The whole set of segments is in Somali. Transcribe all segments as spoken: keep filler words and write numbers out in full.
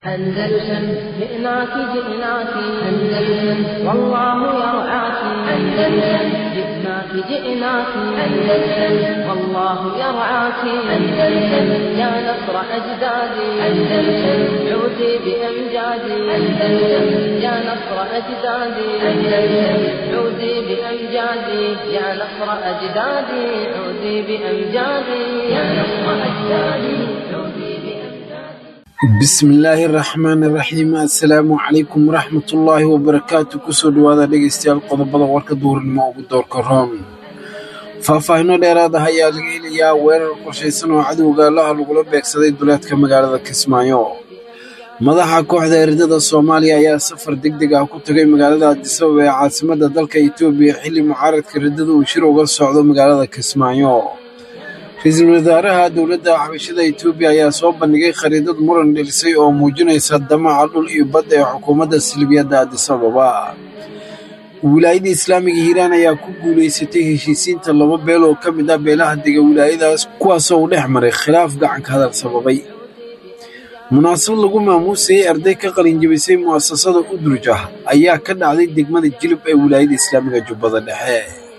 أندلسن جئناك جئناك أندلسن والله يرعاك أندلسن جئناك جئناك أندلسن والله يرعاك أندلسن يا نصر أجدادي أندلسن عودي بأمجادي أندلسن يا نصر أجدادي أندلسن عودي بأمجادي يا نصر أجدادي عودي بأمجادي يا نصر أجدادي عودي بسم الله الرحمن الرحيم السلام عليكم ورحمة الله وبركاته كسود وهذا دقيستيال قضبضا ورك دور الموقع دور كرام فافاهنو ديرادا هيا لغيليا ويرر قرشيسان وعدو قالها لغلو بيكسادي دولات كمقالة كسمايو مدحا كوحدة إردادة الصوماليا يا سفر دقدقا كنتغي مقالة الدسوة عاصمة دالك إيتوبيا حلي معارض كردادو وشيرو قصعدو مقالة كسمايو رئيسل وزراء دولة حبشية إثيوبيا ayaa soo bandhigay khariidad muran dhilisay oo muujinaysa damaca dhul iyo bad ee xukuumadda Silibiyada Addis Ababa. Wilaayada Islaamiga Hiiraan ayaa ku guuleysatay heshiisiinta laba beel oo ka mid ah beelaha dega wilaayadaas kuwaas oo dhex maray khilaaf gacan ka hadal sababay. Munaasabad lagu maamuusay arday ka qalin jabisay muassasada Udruja ayaa ka dhacday degmada Jilib ee wilaayada Islaamiga Jubbada Dhexe.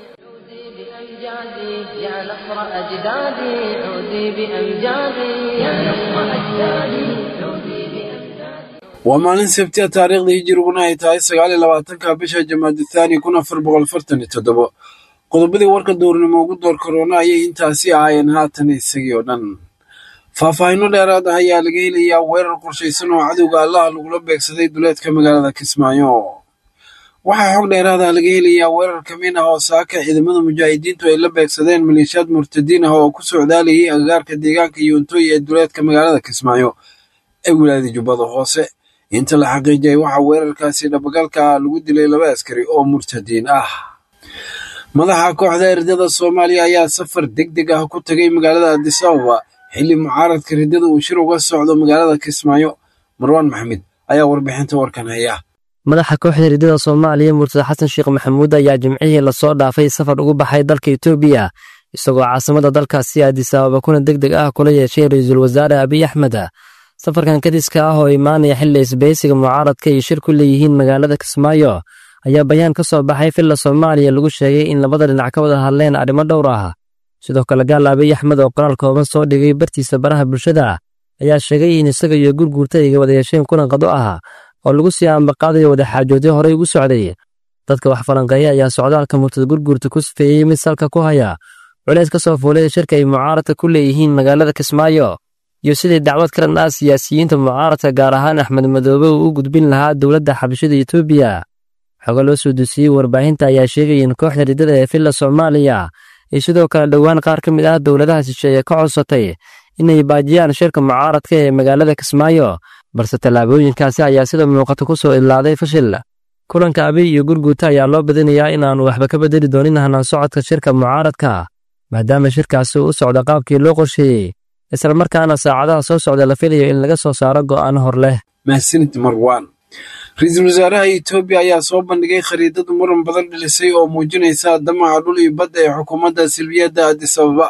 يا نصر أجدادي عودي بأمجادي يا نصر أجدادي عودي بأمجادي ومالين سبتي تاريخ هجرينا ay tahay sagaal iyo labaatanka bisha Jamaada Thani kun afar boqol afartan iyo toddoba qodobadii warka doornimo ugu door corona ayay intaasi ahaayeen haatan isagii oo dhan faahfaahinno dheeraad ah ayaa laga helayaa weerar qorshaysan oo cadowga Allah lagula beegsaday duleedka magaalada Kismaayo waxaa xog dheeraad ah laga helayaa weerar kamiin ah oo saaka ciidamada mujaahidiintu ay la beegsadeen maleeshiyaad murtadiin ah oo ku socdaalayay agagaarka deegaanka Yoontoy ee duleedka magaalada Kismaayo ee wilaayada Jubbada Hoose inta la xaqiijiyay waxa weerarkaasi dhabagalka lagu dilay laba askari oo murtadiin ah madaxa kooxda Irdada Soomaaliya ayaa safar degdeg ah ku tagay magaalada Addis Ababa xilli mucaaradka Irdada uu shir uga socdo magaalada Kismaayo Marwan Maxamed ayaa warbixinta warkan haya madaxa kooxda Irdada Soomaaliya Murtada Xasan Sheekh Maxamuud ayaa jimcihii la soo dhaafay safar ugu baxay dalka Itoobiya isagoo caasimada dalkaasi Addis Ababa kuna degdeg ah kula yeeshay ra'iisul wasaare Abiy Ahmed safarkan kadiska ah oo imaanaya xilli isbeysiga mucaaradka iyo shir ku leeyihiin magaalada Kismaayo ayaa bayaan ka soo baxay filla Soomaaliya lagu sheegay in labada dhinac ka wada hadleen arrimo dhowr ah sidoo kale gaal Abiy Ahmed oo qoraal kooban soo dhigay bartiisa baraha bulshada ayaa sheegay in isaga iyo gurguurta ay wada yeesheen kuna qado ah oo lagu sii ambaqaaday wada xaajoodii hore ugu socday dadka wax falanqeeya ayaa socdaalka murtad gurguurta ku sifeeyay mid salka ku haya culays ka soo fuulay shirka ay mucaaradka ku leeyihiin magaalada Kismaayo iyo sidii dacwad karan ah siyaasiyiinta mucaaradka gaar ahaan Axmed Madoobe uu u gudbin lahaa dowladda xabashida Itoobiya xogo loo soo dusiyay warbaahinta ayaa sheegay in kooxda Irdada ee filla Soomaaliya ay sidoo kale dhawaan qaar ka mid ah dowladaha shisheeye ka codsatay inay baajiyaan shirka mucaaradka ee magaalada Kismaayo balse talaabooyinkaasi ayaa sida muuqata ku soo ilaaday fashil kulanka Abiy iyo gurguurta ayaa loo badinayaa in aan waxba ka bedeli doonin hanaan socodka shirka mucaaradka maadaama shirkaasi uu socdo qaabkii loo qorsheeyay isla markaana saacadaha soo socda la filayo in laga soo saaro go'aan hor leh mahadsanid Marwan ra'iisul wasaaraha Itoobiya ayaa soo bandhigay khariidad muran badan dhilisay oo muujinaysa damaca dhul iyo bad ee xukuumadda Silibiyada Addis Ababa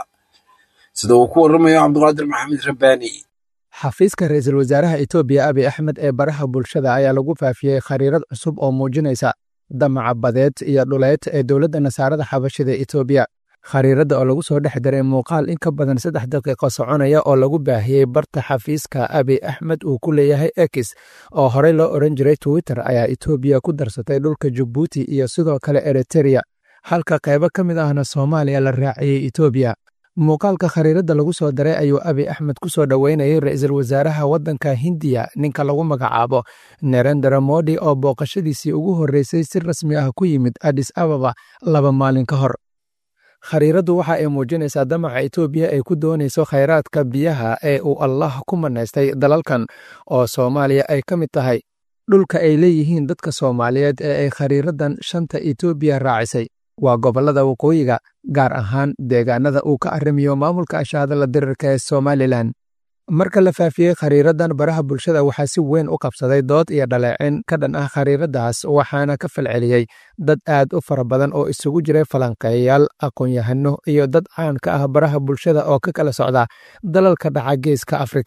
sida uu ku waramayo Cabdiqaadir Maxamed Rabbaani xafiiska ra'iisul wasaaraha Itoobiya Abiy Ahmed ee baraha bulshada ayaa lagu faafiyay khariirad cusub oo muujinaysa damaca badeed iyo dhuleed ee dowladda Nasaarada Xabashida Itoobiya khariirada oo lagu soo dhex daray muuqaal in ka badan saddex daqiiqo soconaya oo lagu baahiyay barta xafiiska Abiy Ahmed uu ku leeyahay X oo horey loo oran jiray Twitter ayaa Itoobiya ku darsatay dhulka Djibouti iyo sidoo kale Eritrea halka qaybo ka mid ahna Soomaaliya la raaciyay Itoobiya muuqaalka khariirada lagu soo daray ayuu Abiy Ahmed ku soo dhaweynayay ra'iisul wasaaraha waddanka Hindiya ninka lagu magacaabo Narendra Modi oo booqashadiisii ugu horeysay si rasmi ah ku yimid Addis Ababa laba maalin ka hor khariiradu waxa ay muujinaysaa damaca Itoobiya ay ku doonayso khayraadka biyaha ee uu Allah ku manaystay dalalkan oo Soomaaliya ay ka mid tahay dhulka ay leeyihiin dadka Soomaaliyeed ee ay khariiradan shanta Itoobiya raacisay waa gobolada waqooyiga gaar ahaan deegaanada uu ka arrimiyo maamulka ashaadala dirirka ee Somaliland marka la faafiyay khariiradan baraha bulshada waxaa si weyn u qabsaday dood iyo dhaleecin ka dhan ah khariiradaas waxaana ka falceliyay dad aad u fara badan oo isugu jiray falanqeeyayaal aqoon-yahano iyo dad caan ka ah baraha bulshada oo ka kala socda dalalka dhaca geeska Afrika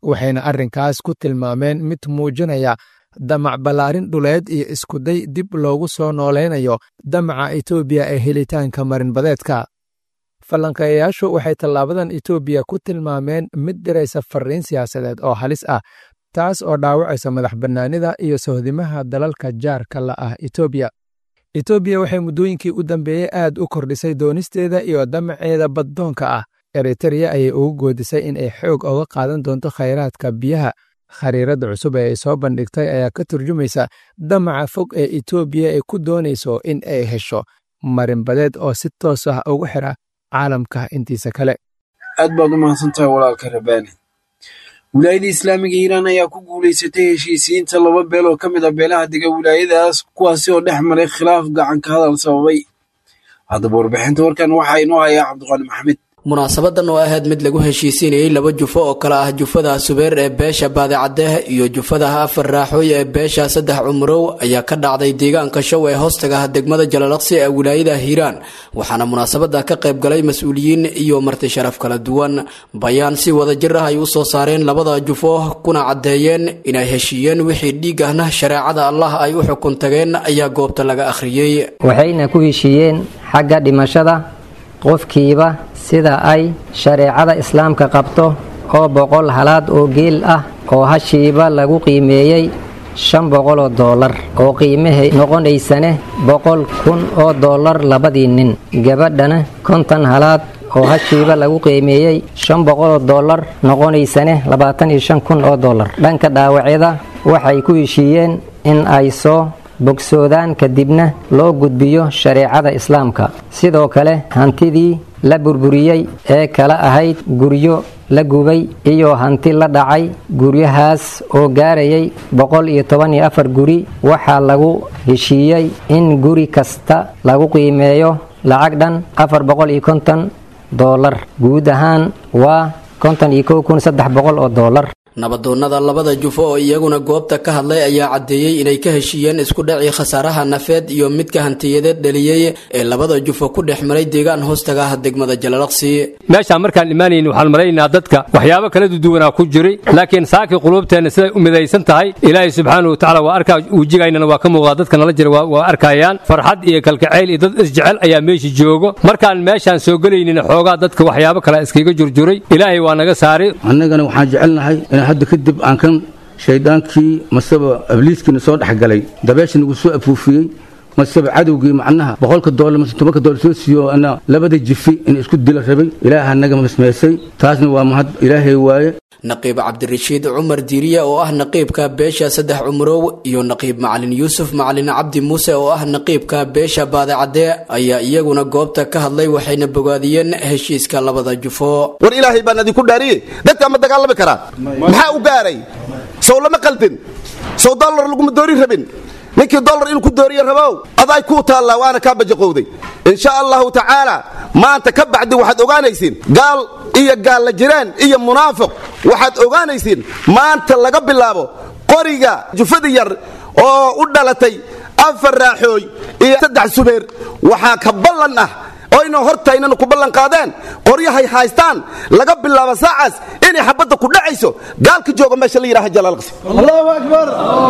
waxayna arrinkaas ku tilmaameen mid muujinaya damac ballaarin dhuleed iyo iskuday dib loogu soo noolaynayo damaca etoobiya ee helitaanka marinbadeedka falanqeeyayaashu waxay tallaabadan etoobiya ku tilmaameen mid diraysa farriin siyaasadeed oo halis ah taas oo dhaawacaysa madax bannaanida iyo sohdimaha dalalka jaarka la ah etoobiya etoobiya waxay muddooyinkii u dambeeyey aad u kordhisay doonisteeda iyo damaceeda baddoonka ah eritereya ayay ugu goodisay in ay xoog oga qaadan doonto khayraadka biyaha khariiradda cusub ee ay soo bandhigtay ayaa ka turjumaysa damaca fog ee etoobiya ay ku doonayso in ay hesho marinbadeed oo si toos ah ugu xidha caalamka intiisa kale aad baad u mahadsantahay walaalka rabaani wilaayada islaamiga iiraan ayaa ku guulaysatay heshiisiinta laba beel oo ka mid ah beelaha dega wilaayadaas kuwaasi oo dhex maray khilaaf gacan ka hadal sababay haddaba warbixinta warkan waxaa inoo hayaa cabdiqaani maxamed munaasabadan oo ahayd mid lagu heshiisiinayay laba jufo oo kala ah jufada subeer ee beesha baadicadeeh iyo jufadaha afar raaxooy ee beesha saddex cumrow ayaa ka dhacday deegaanka show ee hoostaga degmada jalalaqsi ee wilaayada hiiraan waxaana munaasabada ka qayb galay mas-uuliyiin iyo marti sharaf kala duwan bayaan si wada jir ah ay u soo saareen labada jufo kuna caddeeyeen inay heshiiyeen wixii dhiig ahna shareecada allah ay u xukun tageen ayaa goobta laga akhriyey waxayna ku heshiiyeen xagga dhimashada qofkiiba sida ay shareecada islaamka qabto oo boqol halaad oo geel ah oo hashiiba lagu qiimeeyey shan boqol oo doolar oo qiimahay noqonaysane boqol kun oo doolar labadii nin gabadhana konton halaad oo hashiiba lagu qiimeeyey shan boqol oo doolar noqonaysane labaatan iyo shan kun oo doolar dhanka dhaawacyada waxay ku heshiiyeen in ay soo bogsoodaan kadibna loo gudbiyo shareecada islaamka sidoo kale hantidii la burburiyey ee kala ahayd guryo la gubay iyo hanti la dhacay guryahaas oo gaarayay boqol iyo toban iyo afar guri waxaa lagu heshiiyey in guri kasta lagu qiimeeyo lacag dhan afar boqol iyo konton doolar guud ahaan waa konton iyo kow kun saddex boqol oo doolar nabadoonnada labada jufo oo iyaguna goobta ka hadlay ayaa caddeeyey inay ka heshiiyeen isku dhacii khasaaraha nafeed iyo midka hantiyadeed dhaliyey ee labada jufo ku dhex maray deegaan hoostaga ah degmada jalalaqsi meeshaan markaan imaanayn waxaan maraynaa dadka waxyaabo kala duwanaa ku jiray laakiin saakii quluubteenna siday u midaysan tahay ilaahay subxaanahu watacaala waa arkaa wejigaynana waa ka muuqdaa dadka nala jira waa arkayaan farxad iyo kalkacayl iyo dad isjecel ayaa meesha joogo markaan meeshaan soo gelaynina xoogaa dadka waxyaabo kale iskaga jurjuray ilaahay waa naga saaray annagana waxaan jecelnahay hadda kadib aan kan shaydaankii masaba abliiskiina soo dhexgalay dabeesha nagu soo afuufiyey masaba cadowgii macnaha boqolka doolar mase tobanka doolar soo siiyo ana labada jifi in isku dila rabay ilaaha naga masmeysay taasna waa mahad ilaahay waaye naqiib cabdirashiid cumar diiriye oo ah naqiibka beesha saddex cumrow iyo naqiib macalin yuusuf macalin cabdi muuse oo ah naqiibka beesha baadicadee ayaa iyaguna goobta ka hadlay waxayna bogaadiyeen heshiiska labada jufo war ilaahay baan idinku dhaariyey dadka ma dagaalami karaa maxaa u gaaray sow lama qaldin sow dollar laguma doori rabin ninkii dollar inuu ku dooriye rabow aday kuu taallaa waana kaa bajaqowday insha allahu tacaala maanta ka bacdi waxaad ogaanaysiin gaal iyo gaalla jiraan iyo munaafiq waxaad ogaanaysiin maanta laga bilaabo qoriga jufada yar oo u dhalatay afar raaxooy iyo saddex subeer waxaa ka ballan ah oyna hortaynana ku ballan qaadeen qoryahay haystaan laga bilaabo saacaas inay xabadda ku dhacayso gaalka jooga meesha la yidhaaha jalaalqsi allahu akbar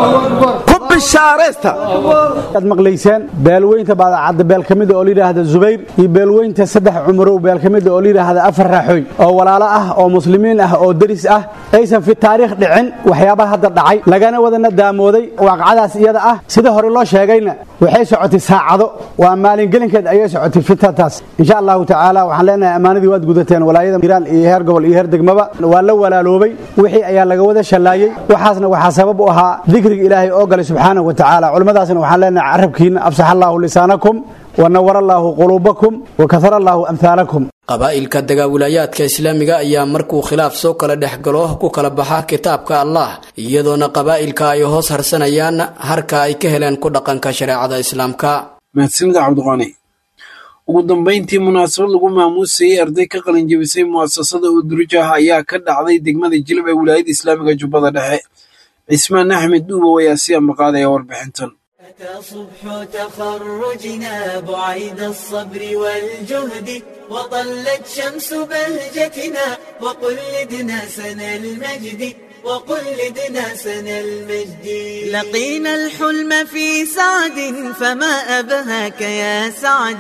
ku bishaaraysta aad maqlayseen beelweynta baadacadda beel ka mid oo la yidhaahda zubayr iyo beelweynta saddex cumrow beel ka mid oo la yidhaahda afar raaxooy oo walaalo ah oo muslimiin ah oo deris ah aysan fi taariikh dhicin waxyaabaha hadda dhacay lagana wadana daamooday waaqacadaas iyada ah sida hore loo sheegayna waxay socotay saacado waa maalingelinkeed ayay socotay fitataas insha allahu tacaala waxaan leenahay ammaanadii waad gudateen walaayada hiiraan iyo heer gobol iyo heer degmaba waa la walaaloobay wixii ayaa laga wada shallaayey waxaasna waxaa sabab u ahaa dikriga ilaahay oo galay subxaanahu wa tacaala culimmadaasna waxaan leenahay carabkiina afsax allaahu lisaanakum wanawar allaahu quluubakum wakahara allaahu amhaalakum qabaa'ilka dagaawilaayaadka islaamiga ayaa markuu khilaaf soo kala dhex galo ku kala baxa kitaabka allah iyadoona qabaa'ilka ay hoos harsanayaan harka ay ka heleen ku dhaqanka shareecada islaamka mahadsanida cabdiqaani ugu dambayntii munaasabad lagu maamuusayay arday ka qalin jebisay mu'asasada udurujah ayaa ka dhacday degmada jilib ee wilaayada islaamiga jubbada dhexe cismaan axmed dhuubow ayaa si amaqaadaya warbixintan صبح تخرجنا بعيد الصبر والجهد وطلت شمس بهجتنا وقلدنا سنى المجد وقلدنا سنى المجد لقينا الحلم في سعد فما أبهاك يا سعد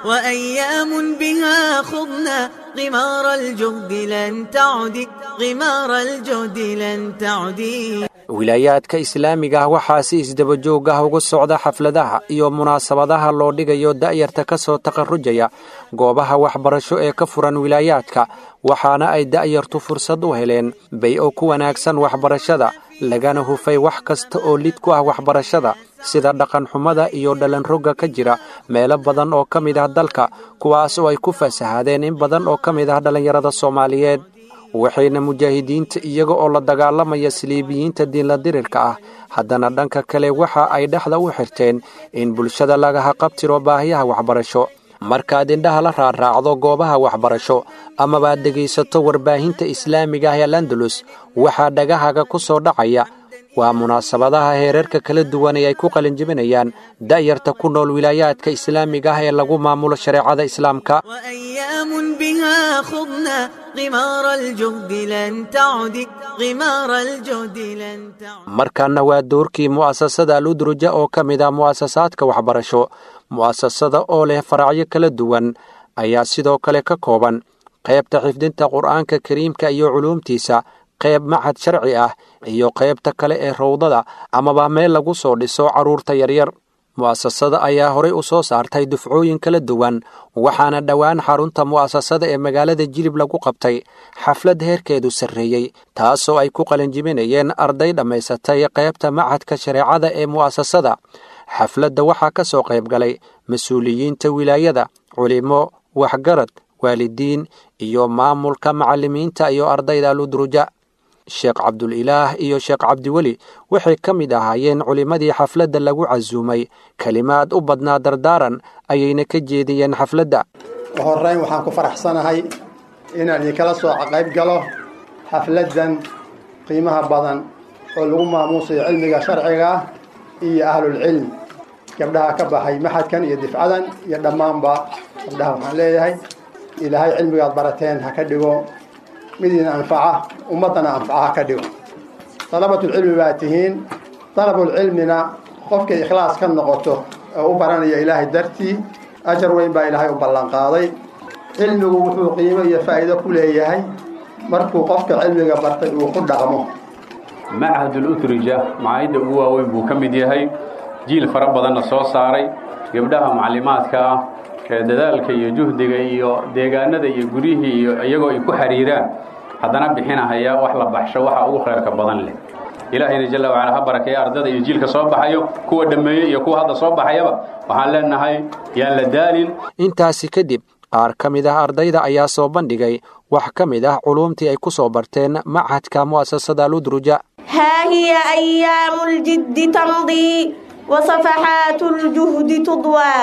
وأيام بها خضنا غمار الجهد لن تعد غمار الجهد لن تعد wilaayaadka islaamiga ah waxaa si isdaba joog ah uga socda xafladaha iyo munaasabadaha loo dhigayo da'yarta ka soo taqarrujaya goobaha waxbarasho ee ka furan wilaayaadka waxaana ay da'yartu fursad u heleen bay oo ku wanaagsan waxbarashada lagana hufay wax kasta oo lid ku ah waxbarashada sida dhaqan xumada iyo dhalan rogga ka jira meelo badan oo ka mid ah dalka kuwaas oo ay ku fasahaadeen in badan oo ka mid ah dhalinyarada Soomaaliyeed waxayna mujaahidiinta iyaga oo la dagaalamaya saliibiyiinta diinla dirirka ah haddana dhanka kale waxa ay dhexda u xirteen in bulshada laga haqabtiro baahiyaha waxbarasho markaad indhaha la raaraacdo goobaha waxbarasho ama baad dhegaysato warbaahinta islaamiga ah ee Andalus waxaa dhagahaga ku soo dhacaya waa munaasabadaha heerarka kala duwan ee ay ku qalinjibinayaan da'yarta ku nool wilaayaadka islaamiga ah ee lagu maamulo shareecada islaamka وأيام بها خضنا غمار الجهد لن تعد غمار الجهد لن تعد markaana waa doorkii mu'asasada Ludruja oo ka mid ah mu'asasaadka waxbarasho mu'asasada oo leh faracyo kala duwan ayaa sidoo kale ka kooban qaybta xifdinta Qur'aanka Kariimka iyo culuumtiisa qayb macad sharci ah iyo qaybta kale ee rawdada amaba meel lagu soo dhiso caruurta yaryar mu'asasada ayaa horey u soo saartay dufcooyin kala duwan waxaana dhawaan xarunta mu'asasada ee magaalada Jilib lagu qabtay xaflad heerkeedu sareeyay taasoo ay ku qalinjibinayeen arday dhameysatay qaybta macadka shareecada ee mu'asasada xafladda waxaa ka soo qayb galay mas'uuliyiinta wilaayada culimo waxgarad waalidiin iyo maamulka macallimiinta iyo ardayda Ludruja Sheekh Abdul Ilaah iyo Sheekh Abdiwali waxay ka mid ahaayeen culimadii xafladda lagu casuumay kalimaad u badnaa dardaaran ayayna ka jeediyeen xafladda horreyn waxaan ku faraxsanahay inaan kala soo qayb galo xafladdan qiimaha badan oo lagu maamuusayo cilmiga sharciga iyo ahlul cilm gabdhaha ka baxay maxadkan iyo difcadan iyo dhammaanba gabdhaha waxaan leeyahay ilaahay cilmigaad barateen ha ka dhigo midina anfaca ummadana anfaca ha ka dhigo talabatul cilmi baa tihiin talabul cilmina qofka ikhlaas ka noqoto oo u baranaya ilaahay dartii ajar weyn baa ilaahay u ballan qaaday cilmigu wuxuu qiimo iyo faa'iido ku leeyahay markuu qofka cilmiga bartay uu ku dhaqmo macahadul utrija macaayidda ugu waaweyn buu ka mid yahay jiil fara badanna soo saaray gabdhaha macallimaadka ah ee dadaalka iyo juhdiga iyo deegaanada iyo gurihii iyo iyagoo ay ku xariiraan haddana bixinahaya wax la baxsho waxa ugu khayrka badan leh ilaahayna jalla wa ala ha barakeeyo ardada iyo jiilka soo baxayo kuwa dhameeyay iyo kuwa hadda soo baxayaba waxaan leenahay yaan la daalin intaasi kadib qaar ka mid ah ardayda ayaa soo bandhigay wax ka mid ah culuumtii ay ku soo barteen macadka mu'asasada Ludruja ها هي أيام الجد تمضي وصفحات الجهد تضوى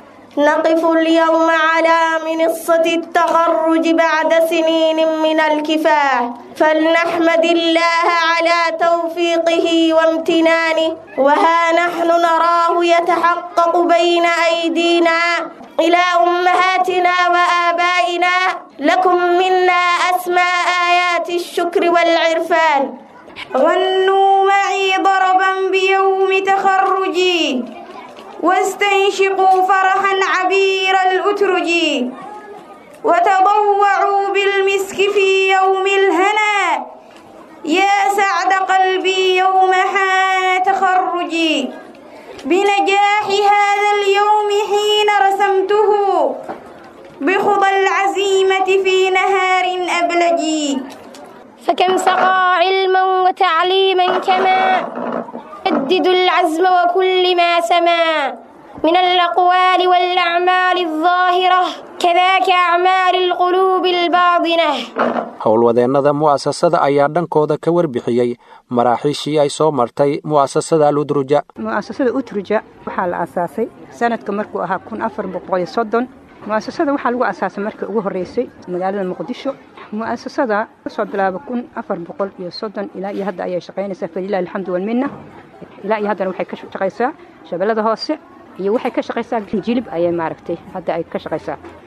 نقف اليوم على منصة التخرج بعد سنين من الكفاح فلنحمد الله على توفيقه وامتنانه وها نحن نراه يتحقق بين أيدينا إلى أمهاتنا وآبائنا لكم منا أسمى آيات الشكر والعرفان غنوا معي ضربا بيوم تخرجي واستنشقوا فرحا عبير الأترج وتضوعوا بالمسك في يوم الهنا يا سعد قلبي يوم حان تخرجي بنجاح هذا اليوم حين رسمته بخضى العزيمة في نهار أبلجي فكم سقى علما وتعليما كما يجدد العزم وكل ما سما من الأقوال والأعمال الظاهرة كذاك أعمال القلوب الباطنة howlwadeennada mu'asasada ayaa dhankooda ka warbixiyey maraaxiishii ay soo martay mu'asasada Ludruja mu'asasada Utruja waxaa la aasaasay sanadka markuu ahaa kun afar boqol iyo soddon mu'asasada waxaa lagu aasaasay markii ugu horeysay magaalada Muqdisho mu'asasada soo bilaabay kun afar boqol iyo soddon ilaa iyo hadda ayay shaqaynaysaa falilah alxamdu wal minna ilaa iyo haddana waxay ka shaqaysaa shabeellada hoose iyo waxay ka shaqaysaa Jilib ayay maaragtay hadda ay ka shaqaysaa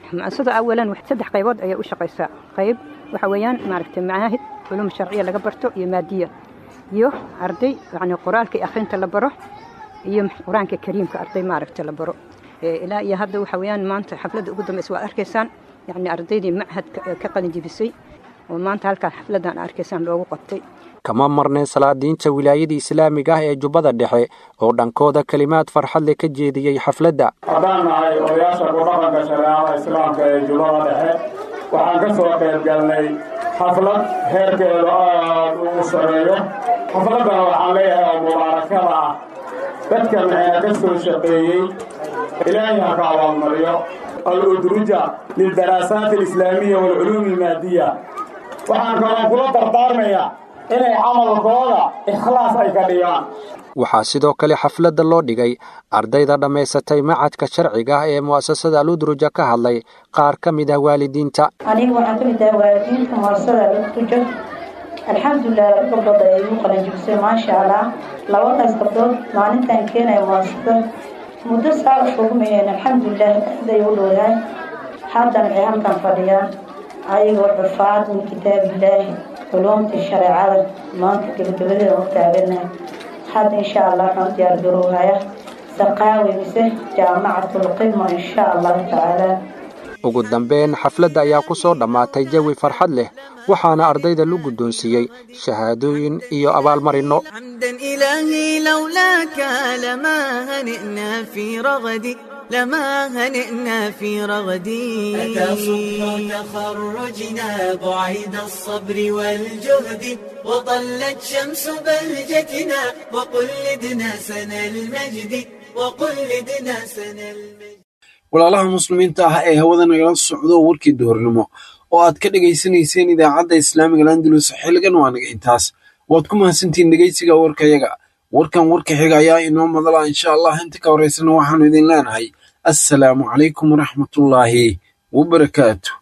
mu'asasada awalan wax saddex qaybood ayay u shaqaysaa qayb waxa weeyaan maaragtay macaahid culum sharciya laga barto iyo maadiya iyo arday yacni quraalka iyo akhrinta la baro iyo quraanka kariimka arday maaragtay la baro ilaa iyo hadda waxa weeyaan maanta xafladda ugu dambaysa waa arkaysaan yacni ardaydii machadka ka qalin jebisay oo maanta halkaa xafladdan arkaysaan loogu qabtay kama marneen salaadiinta wilaayada islaamiga ah ee jubbada dhexe oo dhankooda kelimaad farxad leh ka jeediyey xafladda. haddaan nahay odayaasha ku dhaqanka shareecada islaamka ee jubbada dhexe waxaan ka soo qayb galnay xaflad heerkeedu aad ugu sareeyo. xafladdan waxaan leeyahay oo mubaarakada ah dadka maxayna ka soo shaqeeyey ilaahay ha ka abaalmariyo. al-udruja lildaraasaat alislaamiya waalculuum almaadiya waxaan kaloo kula dardaarmayaa inay camalkooda ikhlaas ay ka dhigaan. waxaa sidoo kale xafladda loo dhigay ardayda dhammaysatay macadka sharciga ah ee mu'asasada al-udruja ka hadlay qaar ka mid ah waalidiinta. aniga waxaan ka mid ahay waalidiinta mu'asasada al-udruja. alxamdulilah laba gabdhood ayay igu qalin jebisay maasha allah. labadaas gabdhood maalintaan keenaya mu'asasada muddo saa u shugmayeen alxamdulilah aad ay u dhowdahay. haddana waxay halkan fadhiyaan ayagoo xufaad min kitaabilaahi علومتي الشريعة ما تقبل وتعبنا هذا إن شاء الله حنت يرجوها سقاوي بسه جامعة القمة إن شاء الله تعالى. ugu dambeyn xafladda ayaa ku soo dhammaatay jawi farxad leh waxaana ardayda lagu guddoonsiiyey shahaadooyin iyo abaalmarino. حمدا إلهي لولاك لما هنئنا في رغدي لما هنئنا في رغدي. أتى صبح تخرجنا بعيد الصبر والجهد وطلت شمس بهجتنا وقلدنا سنى المجد وقلدنا سنى المجد. walaalaha muslimiinta ah ee hawada nagala socdo warkii duhurnimo oo aad ka dhageysanayseen idaacadda islaamiga Andalus xilligan waa naga intaas waad ku mahadsantiin dhageysiga warkayaga warkan warka xiga ayaa inoo madala insha Allah inta ka horeysana waxaanu idin leenahay assalaamu calaykum waraxmatullaahi wabarakaatuh.